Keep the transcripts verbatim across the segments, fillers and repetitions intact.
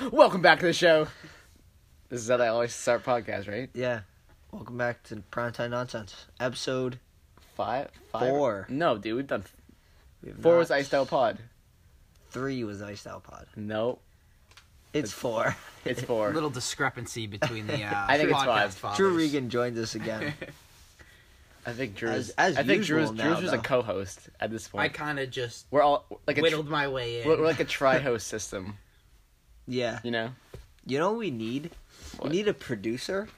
Welcome back to the show. This is how they always start podcasts, right? Yeah. Welcome back to Primetime Nonsense. Episode Five? Five? Four. No, dude, we've done... we have Four not- was Iced Out Pod. Three was Iced Out Pod. No, It's four. it's four. Little discrepancy between the uh, I think it's podcast five. fathers. Drew Regan joined us again. I think Drew's... As- as I think usual Drew's, now, Drew's just a though. co-host at this point. I kind of just We're all... like a whittled tr- my way in. we're, we're like a tri-host system, Yeah. you know? You know what we need? What? We need a producer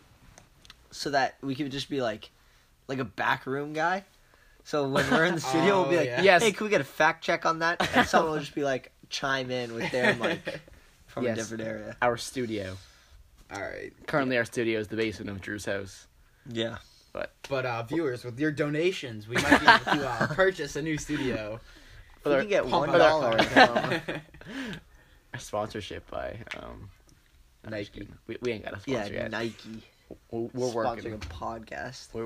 so that we could just be like like a backroom guy. So when we're in the studio, we'll be Oh, like, yeah. Yes. hey, can we get a fact check on that? And someone will just be like, chime in with their mic from Yes. a different area. Our studio. All right, Currently, our studio is the basement of Drew's house. Yeah. but uh, viewers, with your donations, we might be able to uh, purchase a new studio. If we can get Pump one it dollar. up. A sponsorship by um, I'm just Nike. kidding. We, we ain't got a Yeah, sponsor yet. Nike. We're, we're Sponsoring working. a podcast. We're,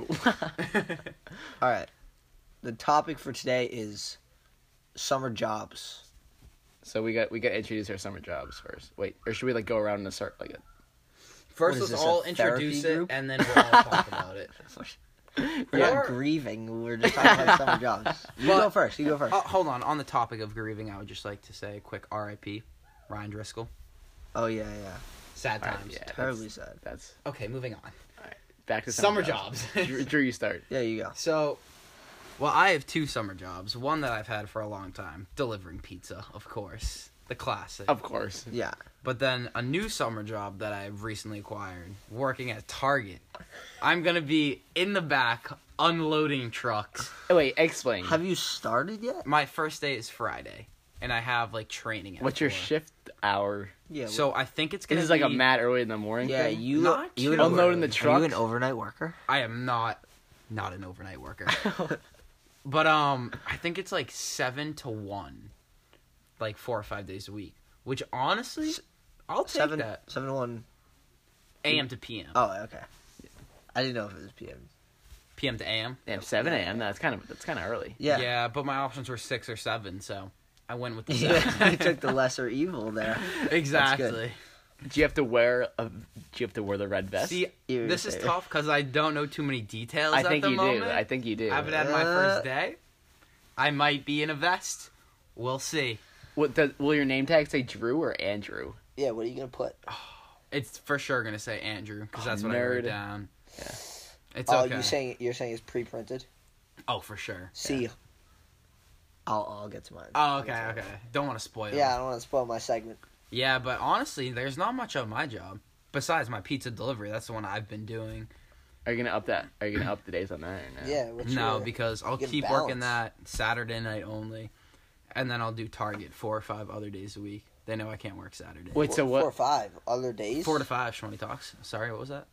All right. The topic for today is summer jobs. so we got we got to introduce our summer jobs first. Wait, or should we like go around and start like a First, What is let's this, a all therapy introduce it, group? and then we'll all talk about it. We're Or- not grieving. We're just talking about summer jobs. You But- go first. You go first. Uh, hold on. On the topic of grieving, I would just like to say a quick R I P Ryan Driscoll. Oh, yeah, yeah. Sad All right, times. yeah. Terribly that's- sad. That's Okay, moving on. back to Summer summer, jobs. Drew, Drew, you start. Yeah, you go. So, well, I have two summer jobs. One that I've had for a long time, delivering pizza, of course. The classic. Of course. Yeah. But then a new summer job that I've recently acquired, working at Target. I'm going to be in the back unloading trucks. Oh, wait, explain. Have you started yet? My first day is Friday, and I have, like, training at What's your four. shift hour? Yeah. So I think it's going This to is be... like a mad early in the morning yeah, thing? you Not you too an Unloading the Are truck? you an overnight worker? I am not, not an overnight worker. But, um, I think it's, like, seven to one. Like, four or five days a week. Which, honestly, I'll take Seven, that. seven to one. A M to P M. Oh, okay. I didn't know if it was P M. P M to A M. Damn, seven a.m. That's kind of that's kind of early. Yeah. Yeah, but my options were six or seven, so I went with the seven. Yeah, you took the lesser evil there. Exactly. Do you have to wear a? Do you have to wear the red vest? See, this is Irritating. tough because I don't know too many details I at think the you moment. do. I think you do. I haven't had my Uh, first day. I might be in a vest. We'll see. What does, will your name tag say Drew or Andrew? Yeah, what are you going to put? It's for sure gonna say Andrew because Oh, that's what I wrote nerd. down. Yeah. It's Oh, okay. you saying you're saying it's pre-printed? Oh, for sure. See. I'll I'll get to mine. Oh, I'll okay, get to mine. okay. Don't want to spoil. Yeah, I don't want to spoil my segment. Yeah, but honestly, there's not much of my job besides my pizza delivery. That's the one I've been doing. Are you gonna up that? Are you gonna up the days on that? Or no? Yeah. What's No, your, because I'll get keep balance. working that Saturday night only, and then I'll do Target four or five other days a week. They know I can't work Saturday. Wait, four, so four or what? five other days? Four to five, Shmoney Talks. Sorry, what was that?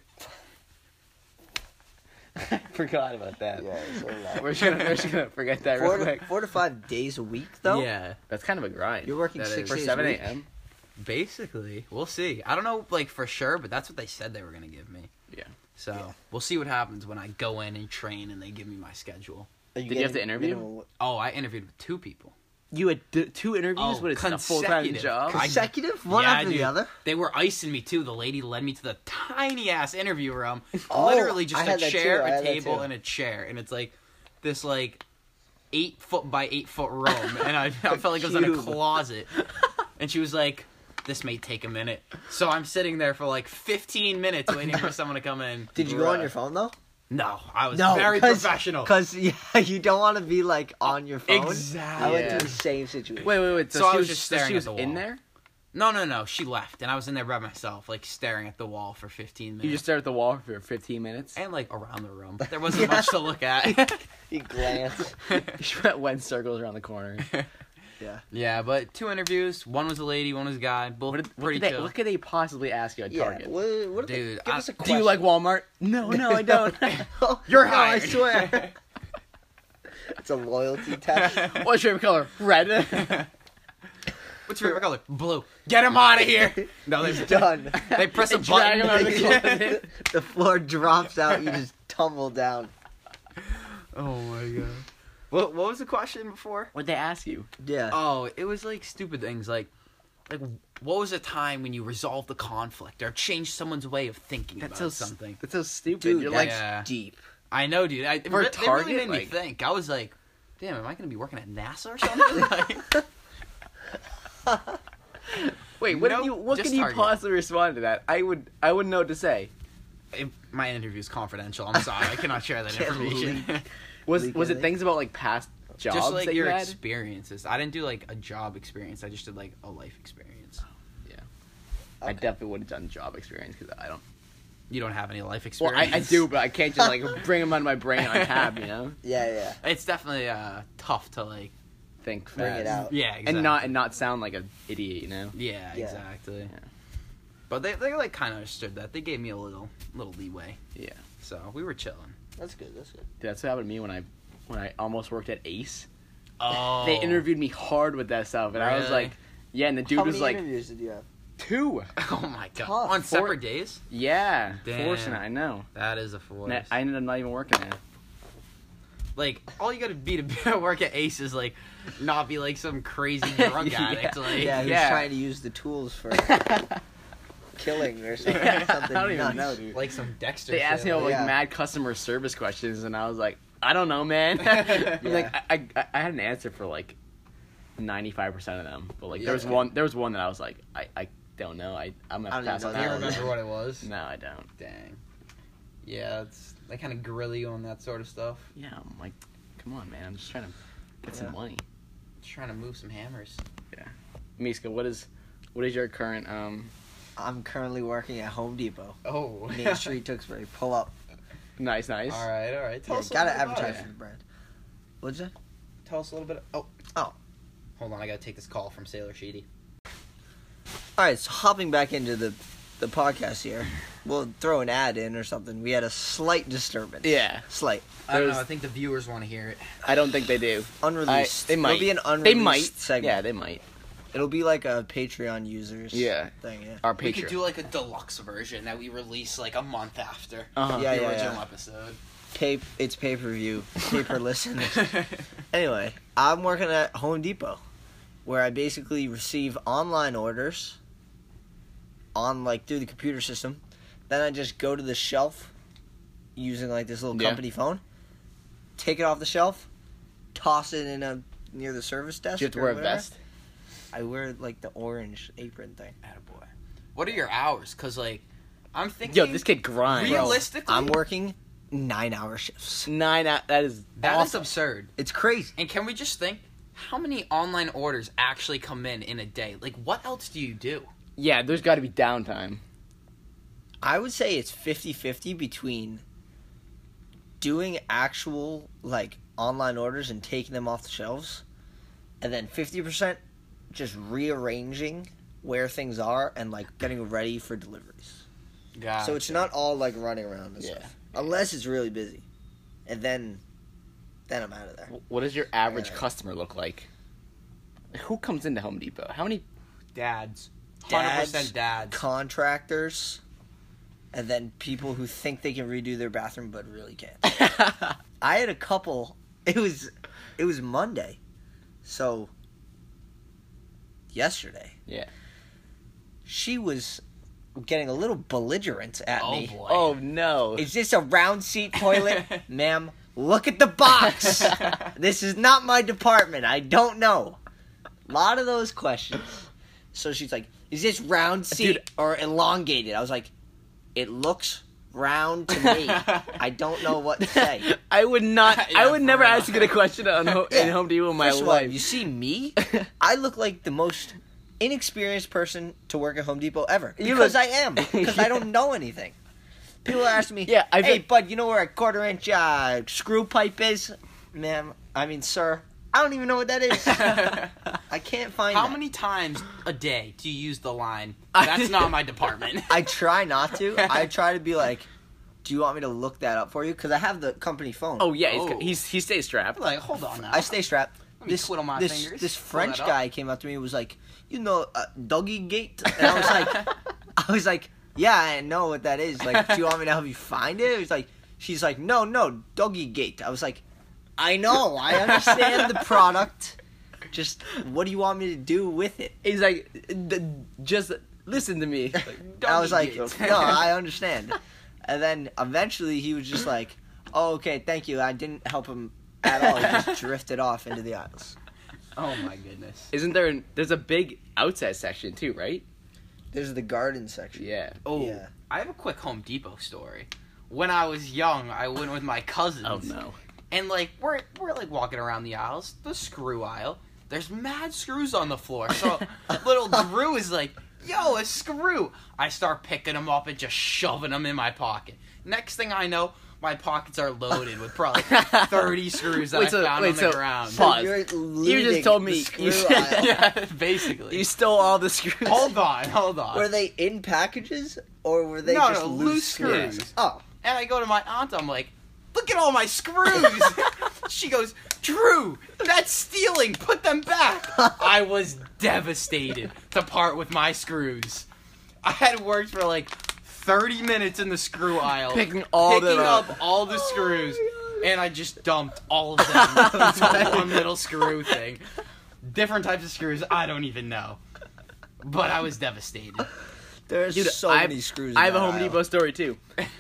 I forgot about that. Yeah. So that. We're just gonna we're just gonna forget that Four real to, quick. four to five days a week, though. Yeah, That's kind of a grind. You're working That six is. for days seven a week. a.m. basically. We'll see. I don't know, like, for sure, but that's what they said they were going to give me. Yeah. So, Yeah. we'll see what happens when I go in and train and they give me my schedule. Are Did you have getting to interview? minimum- Oh, I interviewed with two people. You had d- two interviews, Oh, but it's a full time consecutive. job. I- Consecutive, one Yeah, after dude. the other. They were icing me, too. The lady led me to the tiny-ass interview room. Oh, Literally I just a had that chair, too, I a had that table, too. and a chair. And it's like this, like, eight-foot by eight-foot room. And I, I felt like I was in a Cube. closet. And she was like, this may take a minute. So I'm sitting there for, like, fifteen minutes waiting for someone to come in. Did you go on Bruh. your phone though? No, I was No, very cause, professional. Because yeah, you don't want to be like on your phone. Exactly. I went Yeah. through the same situation. Wait, wait, wait. So, So I she was was just so staring she at was the in wall. there. No, no, no. She left, and I was in there by myself, like, staring at the wall for fifteen minutes. You just stared at the wall for fifteen minutes. And, like, around the room. There wasn't much to look at. You glance. You went went circles around the corner. Yeah. Yeah, but two interviews. One was a lady, one was a guy. Both What, did, what, pretty could they, chill. what could they possibly ask you at Yeah. Target? What, what Dude, Dude, give I- us a Do question. you like Walmart? No, no, I don't. You're no, I hired. swear. It's a loyalty test. What's your favorite color? Red. What's your favorite color? Blue. Get him out of here. No, He's they done. they press a They drag button. him out of the closet. The floor drops out. You just tumble down. Oh my god. What what was the question before? What'd they ask you? Yeah. Oh, it was like stupid things like like, what was a time when you resolved the conflict or changed someone's way of thinking That's about so something? That's so stupid. Dude, You're that's like, Yeah. deep. I know, dude. I, For re- a they really Target, made me like- think. I was like, damn, am I going to be working at NASA or something? Like, wait, what Nope, did you? What just can you Target. possibly respond to that? I would. I wouldn't know what to say. it- my interview is confidential. I'm sorry. I cannot share that Can't information. Was Leak was it anything? things about like past jobs Just like that your you had? experiences. I didn't do like a job experience. I just did like a life experience. I definitely would have done job experience because I don't. You don't have any life Well, experience. I, I do, but I can't just like bring them on my brain on tab. You know, Yeah, yeah. It's definitely uh, tough to like. think Bring fast. it out. Yeah, exactly. and not and not sound like an idiot. You know. Yeah, Yeah. exactly. Yeah. But they they like kind of understood that. They gave me a little little leeway, Yeah. so we were chilling. That's good. That's good. Dude, that's what happened to me when I when I almost worked at Ace. Oh, They interviewed me hard with that stuff, and I was Really? like, yeah, and the dude How was many like interviews did you have? two. Oh my god! Tough. On Four- separate days? Yeah, Damn. fortunate. I know. That is a force. And I ended up not even working there. Like all you gotta be to be at work at Ace is like not be like some crazy drug Yeah. addict. Like Yeah, who's yeah. trying to use the tools for killing or something. I something don't even nuts. know, dude. like some Dexter. They shit. asked me all like Yeah. mad customer service questions, and I was like, I don't know, man. Like Yeah. I, I, I had an answer for like ninety-five percent of them, but like there was Yeah. one, there was one that I was like, I, I don't know. I, I'm I gonna don't pass even on know Do you that. that one. remember what it was? No, I don't. Dang. Yeah, it's they kind of grill you on that sort of stuff. Yeah, I'm like, come on, man. I'm just trying to get Yeah. some money. Just trying to move some hammers. Miska, what is, what is your current um? I'm currently working at Home Depot. Oh. Main Street, Tewksbury. Pull up. Nice, nice. all right, all right. Tell Yeah, us a gotta little bit about advertise it. for the brand. What's that? Tell us a little bit. Oh. Oh. Hold on, I gotta take this call from Sailor Sheedy. All right, so hopping back into the the podcast here, we'll throw an ad in or something. We had a slight disturbance. Yeah, Slight. I don't There's- know. I think the viewers want to hear it. I don't think they do. Unreleased. I, they might. It'll be an unreleased They might. segment. Yeah, they might. It'll be like a Patreon users Yeah. thing, yeah. Our We Patreon. could do like a deluxe version that we release like a month after Uh-huh. Yeah, the yeah, original yeah. episode. Pay, it's pay-per-view. Pay-per-listen. Anyway, I'm working at Home Depot, where I basically receive online orders on like through the computer system. Then I just go to the shelf using like this little Yeah. company phone, take it off the shelf, toss it in a near the service desk. Do you have to or wear a whatever. vest? I wear like the orange apron thing. Attaboy. What are your hours? Cause like, I'm thinking. Yo, this kid grinds. Real- Realistically- I'm working nine-hour shifts. Nine out. That is That is awesome. absurd. It's crazy. And can we just think how many online orders actually come in in a day? Like, what else do you do? Yeah, there's got to be downtime. I would say it's fifty-fifty between doing actual like online orders and taking them off the shelves, and then fifty percent just rearranging where things are and like getting ready for deliveries. God. So it's not all like running around and Yeah. stuff. Unless it's really busy. And then then I'm out of there. What does your average Yeah. customer look like? Who comes into Home Depot? How many? dads. Hundred Dads, percent dads. contractors, and then people who think they can redo their bathroom but really can't. I had a couple. It was, it was Monday, so yesterday Yeah. she was getting a little belligerent at Oh me. boy. Oh no. Is this a round seat toilet, ma'am? Look at the box. This is not my department. I don't know. A lot of those questions. So she's like, "Is this round seat Dude. or elongated?" I was like, "It looks round to me. I don't know what to say." I would not. Yeah, I would for never real. ask you a question on Ho- in Yeah. Home Depot in my First of all, life. you see me? I look like the most inexperienced person to work at Home Depot ever. You Because look- I am. Because I don't know anything. People ask me, Yeah, I hey, bet- bud, you know where a quarter inch uh, screw pipe is? Ma'am, I mean, sir, I don't even know what that is. I can't find How that. many times a day do you use the line, "That's not my department"? I try not to. I try to be like, do you want me to look that up for you? Because I have the company phone. oh yeah, he's, Oh. he's he stays strapped. like, hold on now. I stay strapped. Let me This, twiddle my this, fingers, this pull French that up. guy came up to me and was like, you know, uh, doggy gate? And I was like, I was like, yeah, I know what that is. Like, do you want me to help you find it? It was like, she's like, no, no, doggy gate. I was like, I know, I understand the product. Just what do you want me to do with it? He's like, "D- just listen to me. Like, And I was like, Donkey no, I understand. And then eventually he was just like, oh, okay, thank you. I didn't help him at all. He just drifted off into the aisles. Oh my goodness. Isn't there? An, there's a big outside section too, right? There's the garden section. Yeah. Oh, Yeah. I have a quick Home Depot story. When I was young, I went with my cousins. Oh no. And like we're we're like walking around the aisles, the screw aisle. There's mad screws on the floor. So little Drew is like, "Yo, a screw!" I start picking them up and just shoving them in my pocket. Next thing I know, my pockets are loaded with probably thirty screws that Wait, I so- found wait, on the so- ground. Fuck. Pause. You're You just looting told the me- screw you- aisle. Yeah, basically. You stole all the screws. Hold on, hold on. Were they in packages or were they No, just no, loose, loose screws? screws. Oh, And I go to my aunt, I'm like, "Look at all my screws!" She goes, "Drew, that's stealing, put them back." I was devastated to part with my screws. I had worked for like thirty minutes in the screw aisle. Picking all picking them up. up all the screws. And I just dumped all of them into one little screw thing. Different types of screws, I don't even know. But I was devastated. there's Dude, so I have- many screws. I in have a that Home aisle. Depot story too.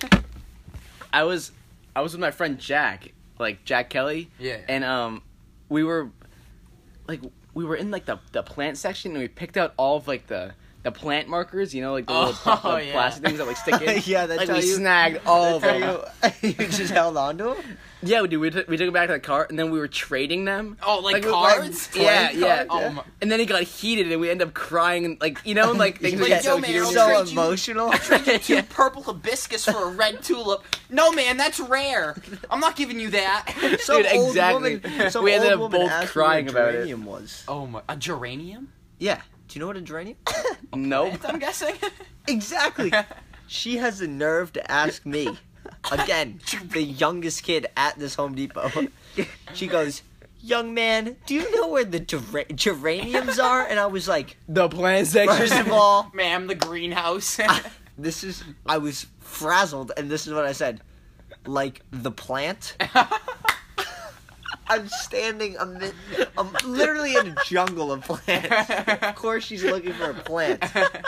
I was, I was with my friend Jack, like Jack Kelly, Yeah. and um, we were, like, we were in like the the plant section, and we picked out all of like the. The plant markers, you know, like the little Oh, pl- the yeah. plastic things that like stick in. Yeah, that's like how we you- snagged all of That's them. how you, you just held on to them? Yeah, dude, we took we took it back to the car, and then we were trading them. Oh, like, Like, we- cards? Yeah, Playing yeah. cards, Oh, yeah. my. And then it got heated, and we ended up crying, and like you know, like things Like, get yo, so man, heated. I'll so trade you- emotional. Two Yeah. purple hibiscus for a red tulip. No, man, that's rare. I'm not giving you that. Some Dude, old exactly. woman, some We ended old up woman both asked me crying what about it. geranium was. Oh my, a geranium? Yeah. Do you know what a geranium? Nope. I'm guessing. Exactly. She has the nerve to ask me, again, the youngest kid at this Home Depot. She goes, "Young man, do you know where the gera- geraniums are?" And I was like, The plant section. first of all, Ma'am, the greenhouse. this is, I was frazzled, and this is what I said. Like the plant? I'm standing, amid, I'm literally in a jungle of plants. Of course she's looking for a plant.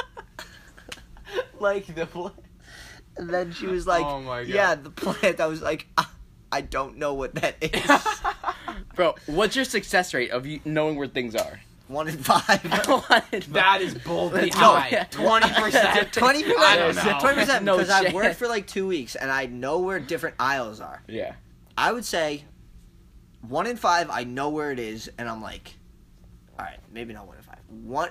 like the plant. And then she was like, Oh my God. "Yeah, the plant." I was like, "Ah, I don't know what that is." Bro, what's your success rate of you knowing where things are? One in five. That is boldly Let's go. high. Twenty percent. Twenty percent. I don't know. Twenty percent. No Because I've shit. worked for like two weeks and I know where different aisles are. Yeah. I would say one in five. I know where it is, and I'm like, all right, maybe not one in five. One,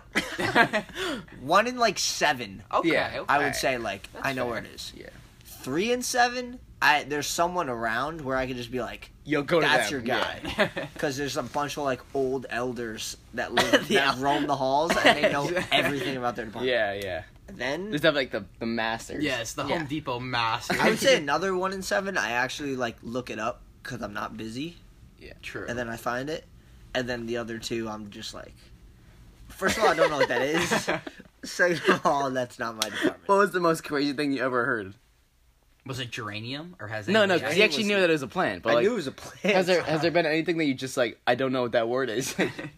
one in like seven. Okay, Yeah, okay. I would say like That's I know fair. where it is. Yeah. Three and seven. I there's someone around where I could just be like, Yo, go to "That's them. your guy." Yeah. Because there's a bunch of like old elders that live Yeah. that roam the halls and they know everything about their department. Yeah, yeah. Then There's definitely like the the masters. Yes, the Yeah. Home Depot master. I would say another one in seven. I actually like look it up because I'm not busy, True. and then I find it, and then the other two I'm just like, first of all, I don't know what that is. Second of all, that's not my department. What was the most crazy thing you ever heard? Was it geranium or has No, no, anybody- because he actually was- knew that it was a plant. But I like, knew it was a plant. has there has there been anything that you just like? I don't know what that word is.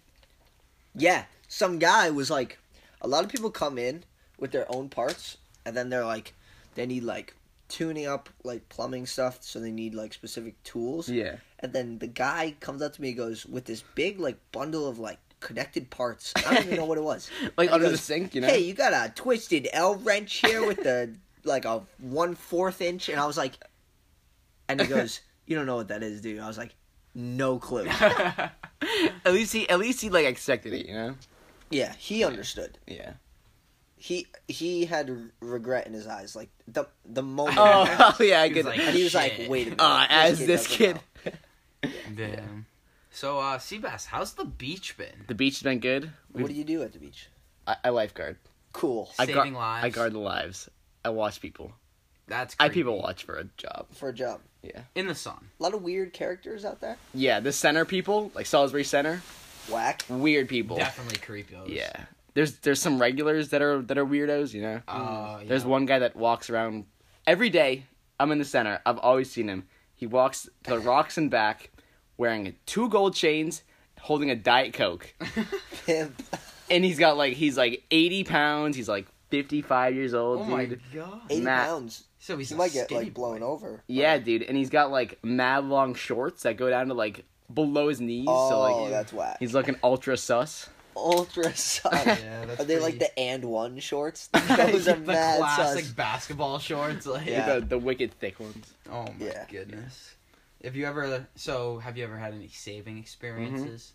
Yeah, some guy was like, a lot of people come in with their own parts, and then they're like, they need like tuning up like plumbing stuff, so they need like specific tools. yeah. And then the guy comes up to me and goes with this big like bundle of like connected parts. I don't even know what it was. Like And he under the goes, sink, you know. Hey, you got a twisted L wrench here with the like a one fourth inch, and I was like, and he goes, "You don't know what that is, dude." I was like, "No clue." At least he at least he like expected it, you know. Yeah, he understood. Yeah. He he had r- regret in his eyes, like the the moment. Oh, yeah, I He get was it. like, And he was like, Shit. "Wait a minute." Uh, as this doesn't kid, know. Damn. So, uh, Seabass, how's the beach been? the beach has been good. What do you do at the beach? I, I lifeguard. Cool. I Saving guard, lives. I guard the lives. I watch people. That's I creepy. people watch for a job. For a job. in the sun. A lot of weird characters out there. Yeah, the center people, like Salisbury Center, Whack. weird people. Definitely creepos. Yeah. There's there's some regulars that are that are weirdos, you know. Uh, yeah. There's one guy that walks around every day. I'm in the center. I've always seen him. He walks to the rocks and back, wearing two gold chains, holding a Diet Coke. Pimp. And he's got like he's like eighty pounds. He's like fifty-five years old, Oh dude. my god. eighty Matt. pounds. So he's He a might get skinny like blown boy. over. Yeah, dude. And he's got like mad long shorts that go down to like below his knees. Oh, so like that's whack. he's looking ultra sus. Ultra sus. Yeah, that's Are they like pretty- the and one shorts? Those are the mad classic sus. basketball shorts. Like, Yeah. The, the wicked thick ones. oh my Yeah. goodness. Have you ever? So, have you ever had any saving experiences?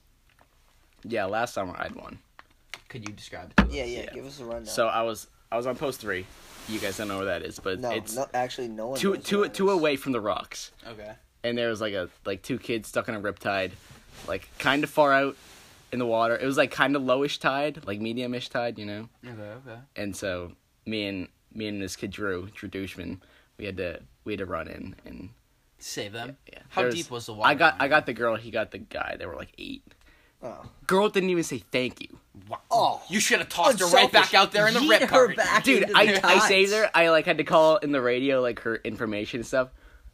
Yeah, last summer I had one. Could you describe it to us? Yeah, yeah, Yeah. Give us a rundown. So I was I was on post three. You guys don't know where that is, but no, it's no, actually, no one. two knows two where that two is. away from the rocks. Okay. And there was like a like two kids stuck in a riptide, like kind of far out in the water. It was like kind of lowish tide, like medium-ish tide, you know. Okay. Okay. And so me and me and this kid Drew, Drew Douchman, we had to we had to run in and Save them. yeah. How There deep was the water? I got on I you? got the girl, he got the guy. They were like eight. Oh. Girl didn't even say thank you. Wow. Oh. You should have tossed her right Unselfish. back out there in the Yeet rip her current. back. Dude, into I the I tides. saved her. I like had to call in the radio like her information and stuff.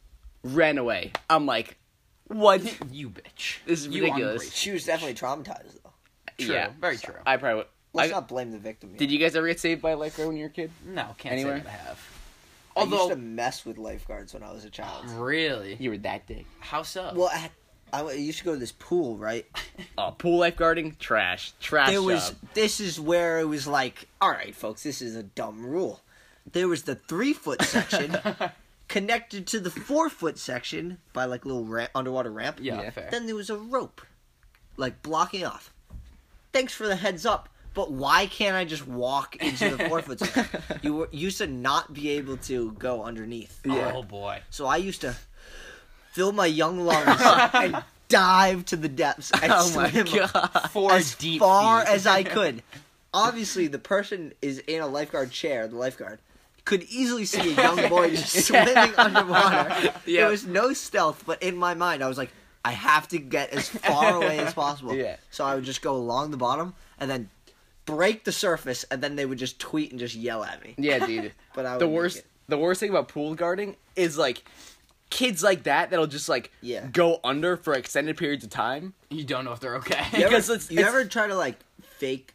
Ran away. I'm like, what? You bitch. This is You ridiculous. ungrateful. She was definitely traumatized though. True. Yeah, Very true. I probably. would- Let's I- not blame the victim. Here. Did you guys ever get saved by a lifeguard when you were a kid? No, can't Anywhere? say that I have. I used Although, to mess with lifeguards when I was a child. really, You were that dick. how so? Well, I, I w- used to go to this pool, right? Oh, pool lifeguarding, trash, trash There was. job. This is where it was like, all right, folks, this is a dumb rule. There was the three foot section connected to the four foot section by like a little ramp, underwater ramp. yeah, Yeah. fair. Then there was a rope, like blocking off. Thanks for the heads up, but why can't I just walk into the four foot section? You were, used to not be able to go underneath. Yeah. Oh boy. So I used to fill my young lungs and dive to the depths and Oh my swim god. Four as deep far feet. as I could. Obviously, the person is in a lifeguard chair, the lifeguard, could easily see a young boy just swimming underwater. Yeah. There was no stealth, but in my mind, I was like, I have to get as far away as possible. Yeah. So I would just go along the bottom and then break the surface, and then they would just tweet and just yell at me. Yeah, dude. But I would the make worst it. the worst thing about pool guarding is like kids like that that'll just like Yeah. go under for extended periods of time. You don't know if they're okay. You ever, Because it's- you it's- ever try to like fake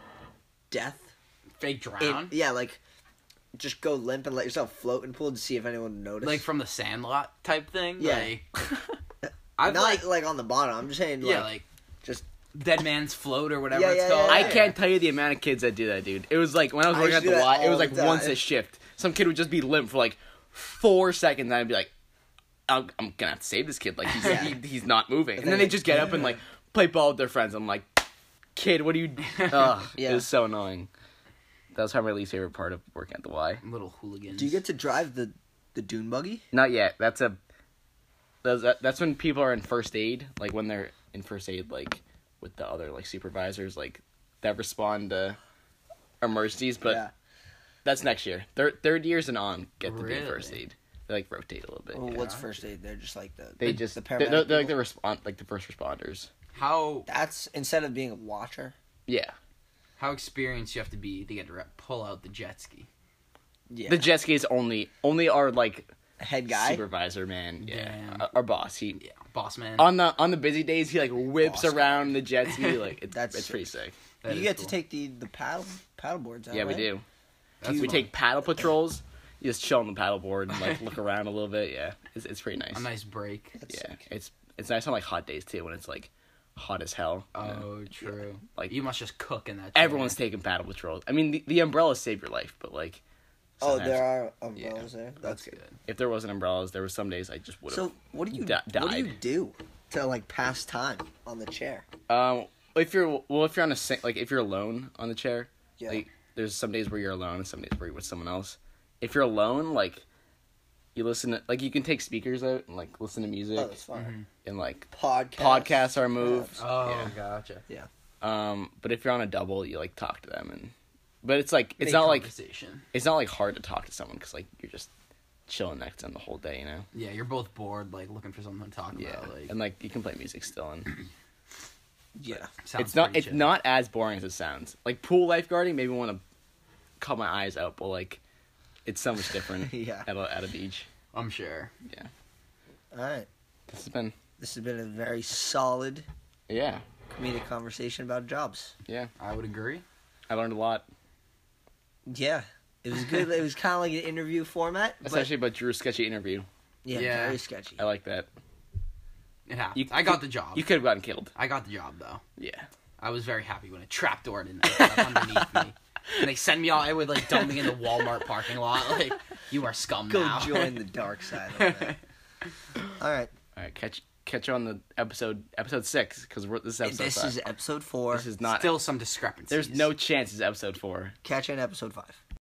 death? Fake In, drown. yeah, like just go limp and let yourself float in pool to see if anyone noticed. Like from the Sandlot type thing. Yeah. Like, I've not like, like, on the bottom. I'm just saying, like, yeah, like just Dead Man's Float or whatever Yeah, it's yeah, called. yeah, I yeah. can't tell you the amount of kids that do that, dude. It was like when I was I working used at to the do that Y, it was all like the once time. a shift. Some kid would just be limp for like four seconds, and I'd be like, I'm, I'm gonna have to save this kid. Like he's Yeah. he, he's not moving. And then then they it- just get up and like play ball with their friends. I'm like, kid, what are you? Ugh, Yeah. It was so annoying. That was probably my least favorite part of working at the Y. Little hooligans. do you get to drive the the dune buggy? Not yet. That's a. That's, that- that's when people are in first aid, like when they're in first aid, like with the other like supervisors, like that respond to emergencies. But yeah. that's next year. Third third years and on get to be in Really? first aid. They like rotate a little bit. Well, yeah. what's first aid? They're just like the They the, just the they're, paramedic. they're, they're like people. the respond like the first responders. How That's instead of being a watcher. Yeah. how experienced you have to be to get to re- pull out the jet ski? Yeah. The jet ski is only only our like head guy. supervisor man. Yeah. Damn. Our, our boss. He Yeah, boss man. on the on the busy days he like whips Boss around the jet ski like it's That's it's pretty sick. That you is get cool. to take the the paddle paddle boards out. Yeah, we right? do. That's we fun. take paddle patrols. You just chill on the paddleboard and like look around a little bit. Yeah, it's it's pretty nice. a nice break. That's Yeah, sick. it's it's nice on like hot days too when it's like hot as hell. you know? Oh, true. Like- you must just cook in that. Everyone's chair. taking paddle patrols. I mean, the, the umbrellas save your life, but like, Oh, sometimes there are umbrellas there. That's good. if there wasn't umbrellas, there were some days I just would have. So what do you di- what do you died. do to like pass time on the chair? um, if you're well, if you're on a sing- like if you're alone on the chair, Yeah. like there's some days where you're alone and some days where you're with someone else. If you're alone, like you listen to like you can take speakers out and like listen to music Oh, that's fine. and like Podcast. podcasts are a move. Oh, Yeah. gotcha. Um, but if you're on a double, you like talk to them and, but it's like it's Make not like conversation. it's not like hard to talk to someone because like you're just chilling next to them the whole day, you know. Yeah, you're both bored, like looking for something to talk Yeah, about. Like, and like you can play music still, and Yeah. sounds it's not pretty it's chill. not as boring as it sounds. Like pool lifeguarding, maybe want to cut my eyes out, but like it's so much different Yeah. at a, at a beach. I'm sure. All right. This has been This has been a very solid, yeah comedic conversation about jobs. Yeah, I would agree. I learned a lot, Yeah, it was good. It was kind of like an interview format. But, especially about Drew's sketchy interview. yeah, Yeah. very sketchy. I like that. It happened. You I got could- the job. You could have gotten killed. I got the job though. Yeah. I was very happy when a trapdoor didn't open up underneath me. And they send me out with like dumping in the Walmart parking lot. Like, you are scum Go now. join the dark side of that. All right, All right, catch catch you on the episode episode six because this is episode this five. is episode four. This is not. Still some discrepancies. There's no chance it's episode four. Catch you in episode five.